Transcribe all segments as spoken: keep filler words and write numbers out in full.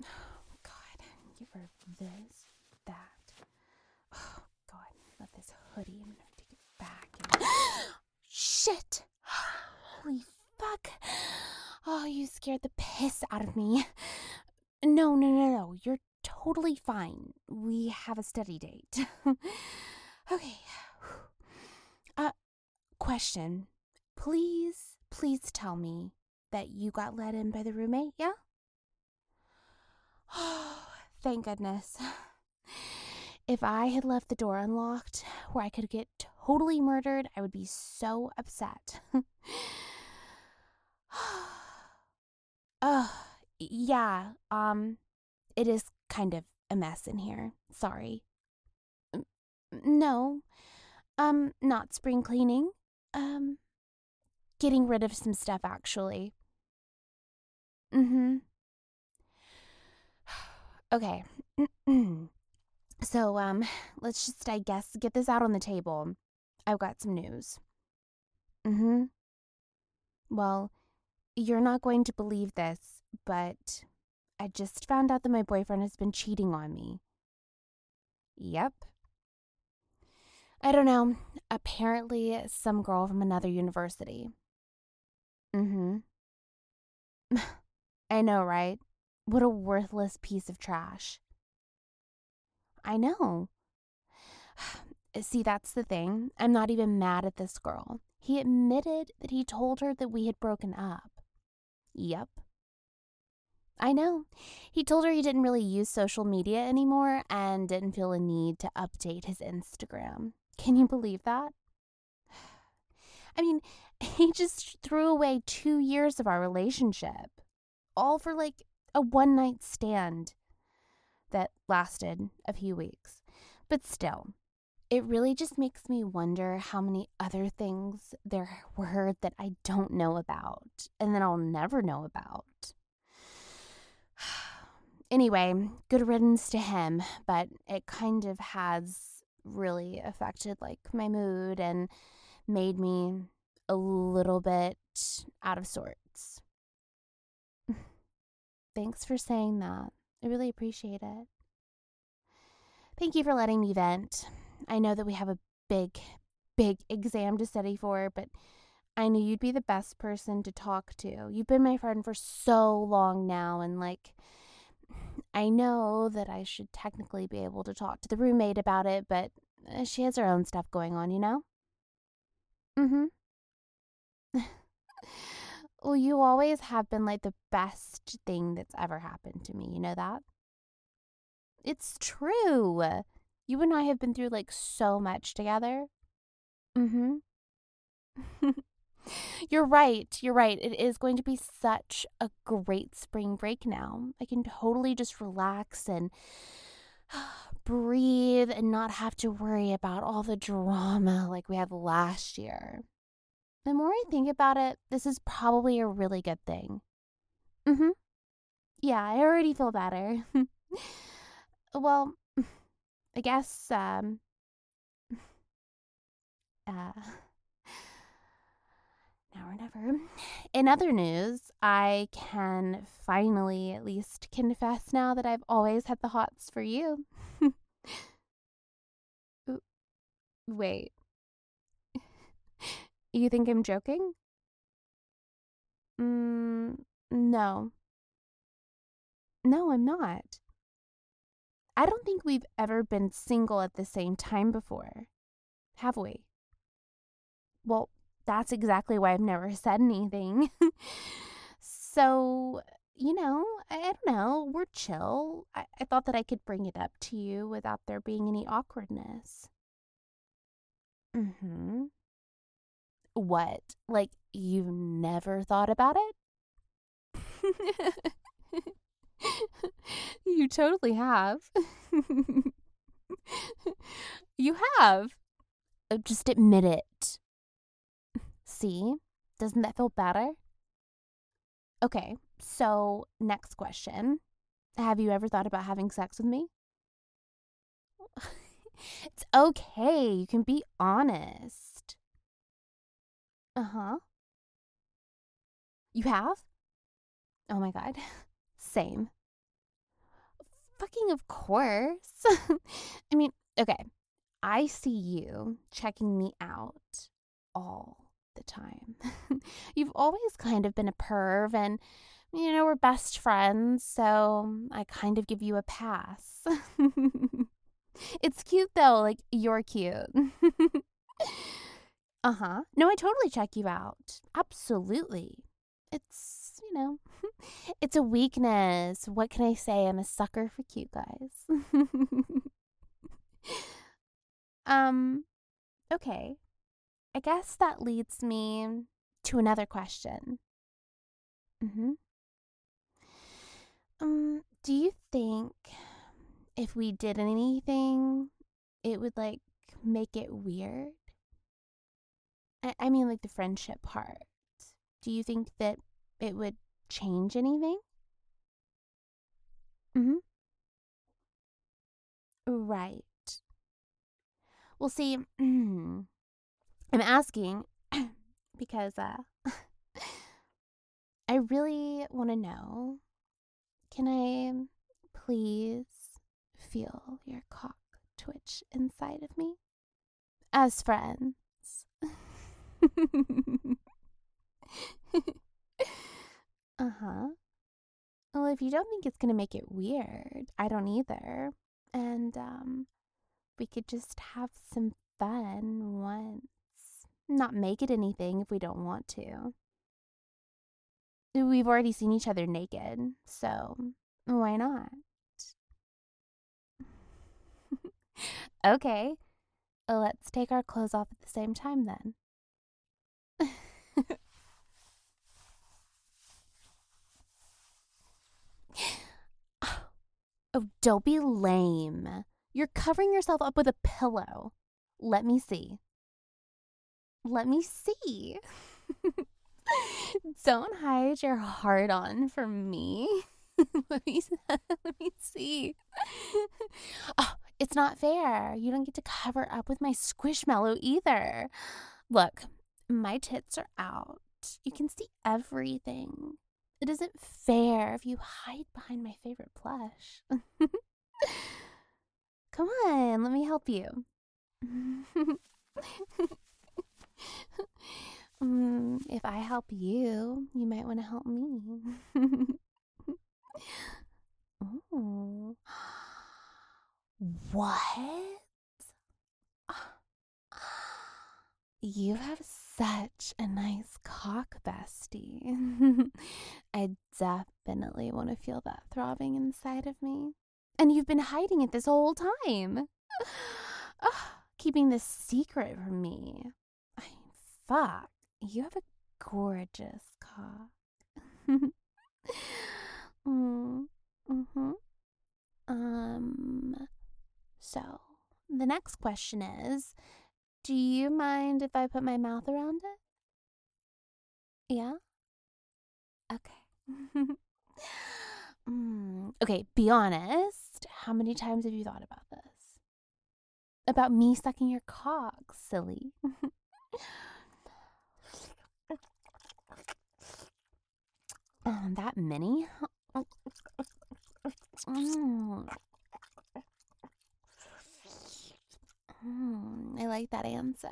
God, get rid of this, that. Oh, God, let this hoodie. I'm gonna take it back. And... Shit! Holy fuck. Oh, you scared the piss out of me. No, no, no, no. You're totally fine. We have a study date. Okay. Uh, question. Please, please tell me that you got let in by the roommate, yeah? Oh, thank goodness. If I had left the door unlocked where I could get totally murdered, I would be so upset. Oh, yeah, um, it is kind of a mess in here. Sorry. N- No, um, not spring cleaning. Um, getting rid of some stuff, actually. Mm-hmm. Okay. So, um, let's just, I guess, get this out on the table. I've got some news. Mm-hmm. Well, you're not going to believe this, but I just found out that my boyfriend has been cheating on me. Yep. I don't know. Apparently, some girl from another university. Mm-hmm. I know, right? What a worthless piece of trash. I know. See, that's the thing. I'm not even mad at this girl. He admitted that he told her that we had broken up. Yep. I know. He told her he didn't really use social media anymore and didn't feel a need to update his Instagram. Can you believe that? I mean, he just threw away two years of our relationship, all for like a one night stand that lasted a few weeks. But still, it really just makes me wonder how many other things there were that I don't know about and that I'll never know about. Anyway, good riddance to him, but it kind of has really affected like my mood and made me a little bit out of sorts. Thanks for saying that. I really appreciate it. Thank you for letting me vent. I know that we have a big, big exam to study for, but I knew you'd be the best person to talk to. You've been my friend for so long now, and like, I know that I should technically be able to talk to the roommate about it, but she has her own stuff going on, you know? Mm-hmm. Well, you always have been like the best thing that's ever happened to me, you know that? It's true. You and I have been through like so much together. Mm-hmm. You're right. You're right. It is going to be such a great spring break now. I can totally just relax and breathe and not have to worry about all the drama like we had last year. The more I think about it, this is probably a really good thing. Mm-hmm. Yeah, I already feel better. Well, I guess, um, uh, now or never. In other news, I can finally at least confess now that I've always had the hots for you. Wait, you think I'm joking? Mm, no. No, I'm not. I don't think we've ever been single at the same time before, have we? Well, that's exactly why I've never said anything. So, you know, I, I don't know. We're chill. I, I thought that I could bring it up to you without there being any awkwardness. Mm-hmm. What? Like, you've never thought about it? You totally have. You have. Uh, Just admit it. See? Doesn't that feel better? Okay, so next question. Have you ever thought about having sex with me? It's okay. You can be honest. Uh huh. You have? Oh my God. Same. Fucking of course. I mean, okay, I see you checking me out all the time. You've always kind of been a perv, and, you know, we're best friends, so I kind of give you a pass. It's cute, though. Like, you're cute. Uh-huh. No, I totally check you out. Absolutely. It's, you know, it's a weakness. What can I say? I'm a sucker for cute guys. um, okay. I guess that leads me to another question. Mm-hmm. Um, do you think if we did anything, it would, like, make it weird? I, I mean, like, the friendship part. Do you think that it would change anything? Mm-hmm. Right. Well, see, I'm asking because uh, I really want to know, can I please feel your cock twitch inside of me? As friends. Uh-huh. Well, if you don't think it's gonna make it weird, I don't either. And, um, we could just have some fun once. Not make it anything if we don't want to. We've already seen each other naked, so why not? Okay, let's take our clothes off at the same time then. Oh, don't be lame. You're covering yourself up with a pillow. Let me see. Let me see. Don't hide your heart on from me. let me let me see. Oh, it's not fair. You don't get to cover up with my squishmallow either. Look, my tits are out. You can see everything. It isn't fair if you hide behind my favorite plush. Come on, let me help you. mm, if I help you, you might want to help me. Ooh. What? You have such a nice cock, bestie. I definitely want to feel that throbbing inside of me. And you've been hiding it this whole time. Keeping this secret from me. I mean, fuck. You have a gorgeous cock. mm, mm-hmm. Um, so, the next question is, do you mind if I put my mouth around it? Yeah? Okay. mm, okay, be honest. How many times have you thought about this? About me sucking your cock, silly. oh, that many? Mm. Mm, I like that answer.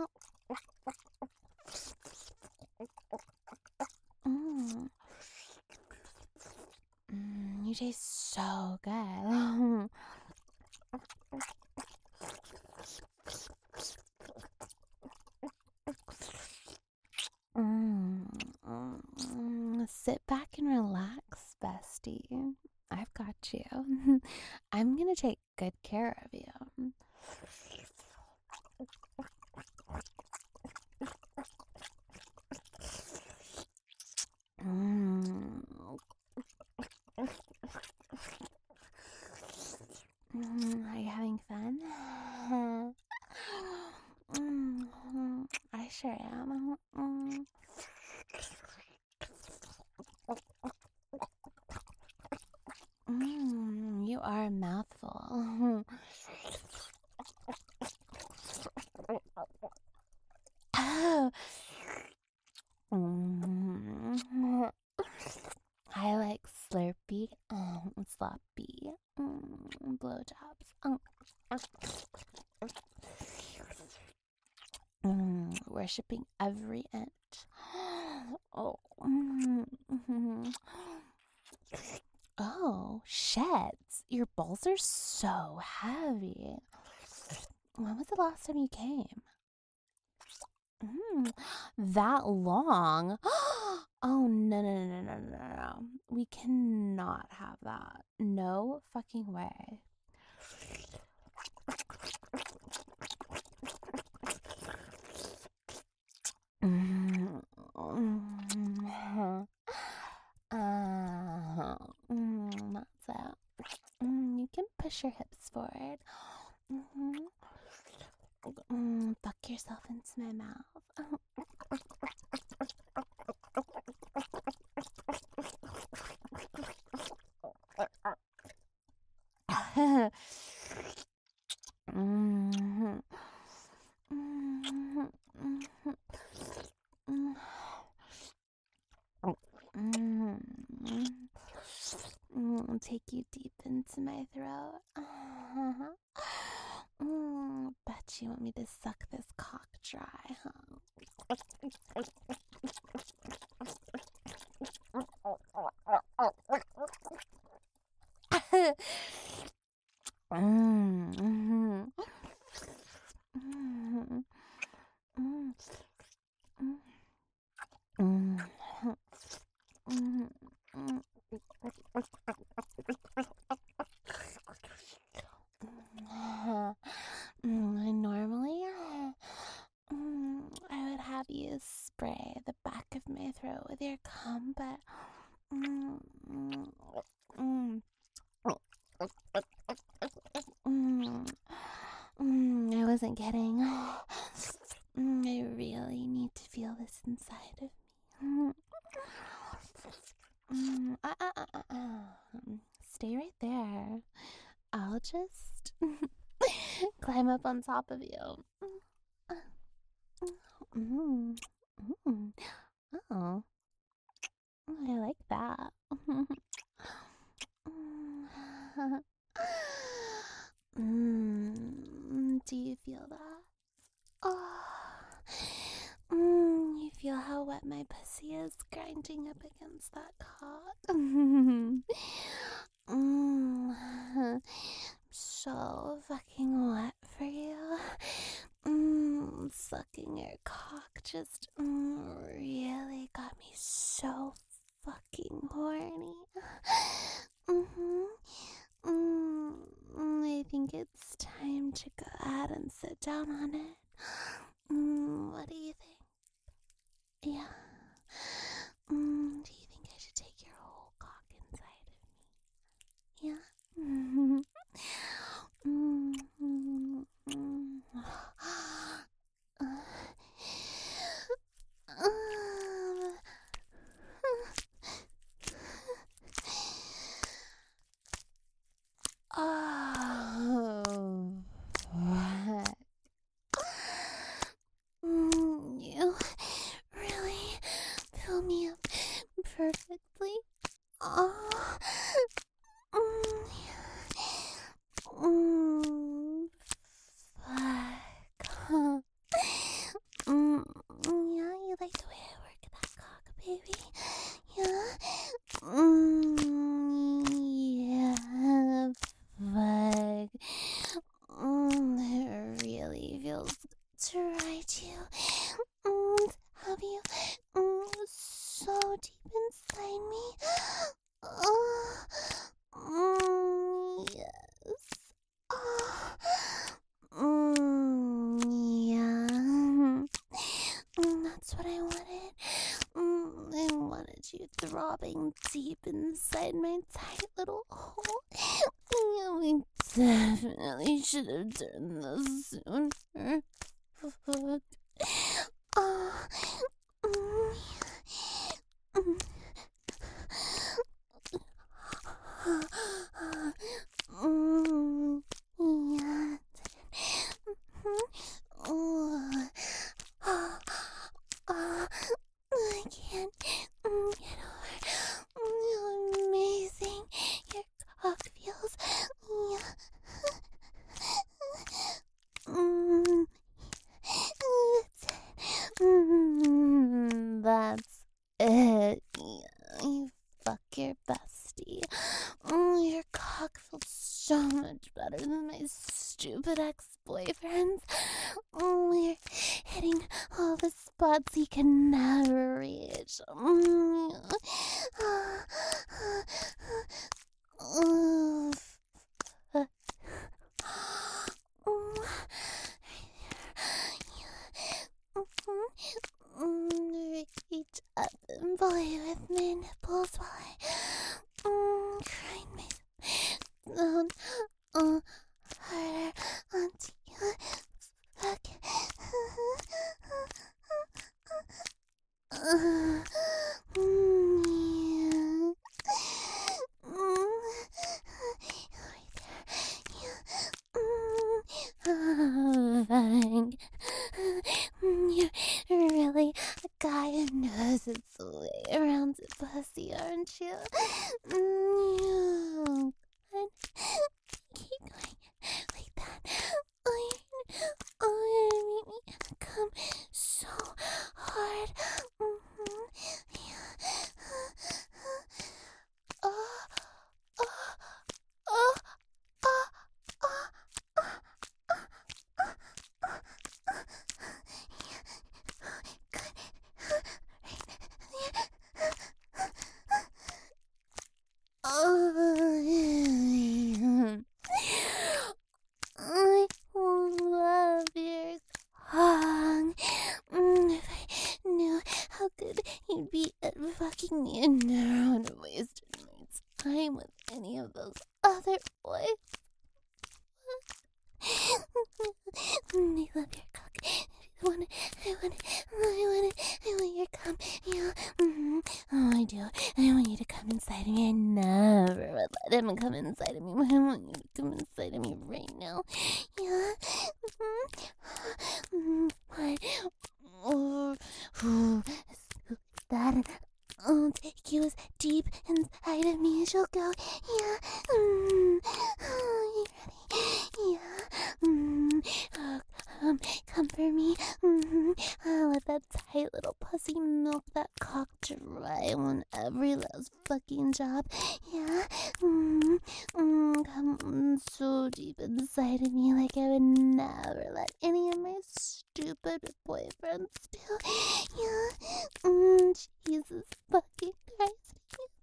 Mm. Mm, you taste so good. mm, mm, sit back and relax, bestie. I've got you. I'm gonna take good care of you. Mm. Mm, are you having fun? mm, I sure am. Mm. Mm, you are a mouthful. oh. Mm. I like Slurpee. Oh, sloppy. Mm, blowjobs. Mm. Mm, worshipping every inch. Oh. Mm. Oh, sheds. Your balls are so heavy. When was the last time you came? Mm, that long? Oh, no, no, no, no, no, no, no. We cannot have that. No fucking way. Mm, mm, uh, mm, that's it. Mm, you can push your hips forward. Mm-hmm. Mm, fuck yourself into my mouth. Mm-hmm. Mm-hmm. Mm-hmm. Mm-hmm. Mm, take you deep into my throat. Uh-huh. Mm, bet you want me to suck this cock dry, huh? mm, mm-hmm. Mm, mm, mm, mm, mm, mm. I normally, mm, I would have you spray the back of my throat with your cum, but mm, mm, mm, mm, mm, I wasn't kidding. Mm, I really need to feel this inside of me. Mm, uh, uh, uh, uh, uh. Stay right there. I'll just climb up on top of you. Mm, mm. Oh, I like that. mm, do you feel that? Oh, mm, you feel how wet my pussy is grinding up against that cock? mm, so fucking wet for you. Mm, sucking your cock just mm, really got me so fucking horny. Mm-hmm. Mm, I think it's time to go ahead and sit down on it. Mm, what do you think? Yeah. Mm, do you think I should take your whole cock inside of me? Yeah. Mm-hmm. Mm-hmm. Mm-hmm. Oh, what? Mm, you really fill me up perfectly. Oh, mm, mm, fuck. Huh. Mm, yeah, you like the way I work that cock, baby. Yeah. Mm, yeah. Fuck. Mm, it really feels good to ride you. Mm, have you mm, so deep inside me? Oh, mm, yes. Oh, mm, yeah. Mm, that's what I wanted. Mm, I wanted you throbbing deep inside my tight little hole. Yeah, we definitely should have done this sooner. Fuck. Oh, mm, mm. Mm, yeah. Oh, oh, oh, I can't mm, get over how amazing your cock Your cock feels so much better than my stupid ex-boyfriend's. You're hitting all the spots he can never reach. Reach up and play with my nipples while I mm, grind myself down uh, harder onto your back. Uh, mm, yeah. Mm, right there. You're really a guy who knows its way around the pussy, aren't you? Mm, keep going like that. Oh, oh, you make me come so hard. Mm-hmm. Yeah. Oh, oh, oh, oh, oh, oh, oh, oh, oh. I love your song. If I knew how good you'd be at fucking me and never would have wasted my time with any of those other boys. I love your cock. I want it, I want it, I want it, I want your cum. Yeah, mm-hmm. Oh, I do. I want you to come inside of me. I never would let him come inside of me. I want you to come inside of me right now. Yeah. Mm-hmm. What? Oh, oh, that and I'll take you as deep inside of me as you'll go. Yeah. Mm. Oh, you ready? Yeah. Mm. Oh, come, come for me. Mm-hmm. I'll let that tight little pussy milk that cock dry on every last fucking job. Yeah. Mm. Mm. Come so deep inside of me like I would never let any of my stupid boyfriends do. Yeah. Mm. Jesus fucking Christ.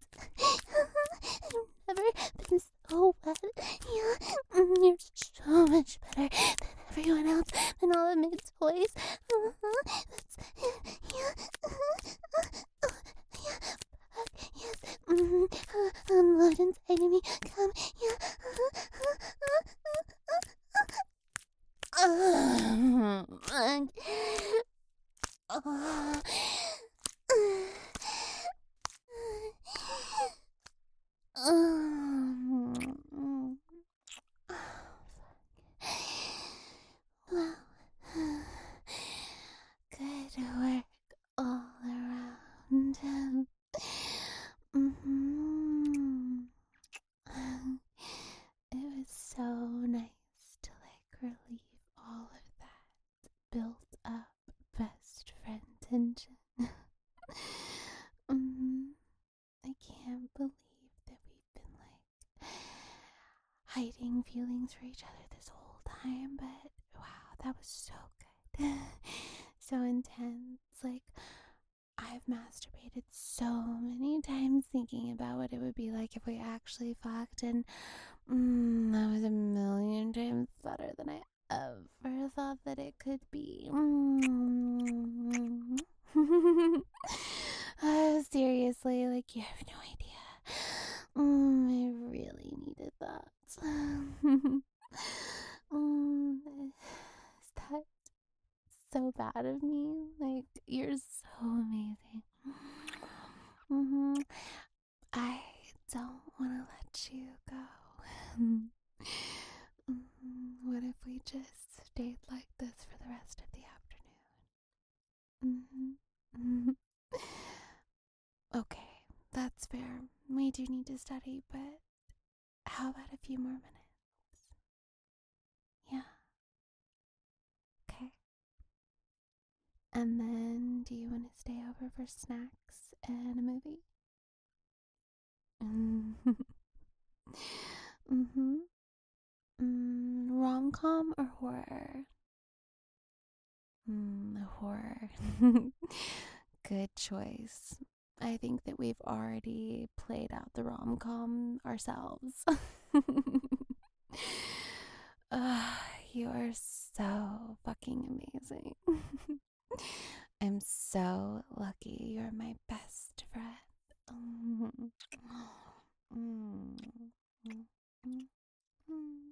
I've never been so wet. Yeah. Mm. You're so much better than everyone else and all of my toys. Uh-huh. That's, yeah. Uh-huh. Yeah. Fuck, yes. Mm-hmm. Uh, um, load inside of me. Come. Yeah. Uh-huh. Uh, uh, um, well, good work all around. Mm-hmm. It was so nice to like relieve all of that built up best friend tension. mm-hmm. I can't believe that we've been like hiding feelings for each other this whole time, but wow, that was so good. So intense. Like, I've masturbated so many times thinking about what it would be like if we actually fucked, and mm, that was a million times better than I ever thought that it could be. Mm. uh, seriously, like, you have no idea. Mm, I really needed that. mm, is that so bad of me? Like, you're so amazing. Mm-hmm. I don't want to let you go. mm, what if we just stayed like this for the rest of the afternoon? Mm-hmm. Okay, that's fair. We do need to study, but how about a few more minutes? Yeah. Okay. And then, do you want to stay over for snacks and a movie? mm-hmm. Mm, rom-com or horror? Mm, horror. Good choice. I think that we've already played out the rom-com ourselves. uh, you are so fucking amazing. I'm so lucky you're my best friend. Mm. Mm. Mm. Mm.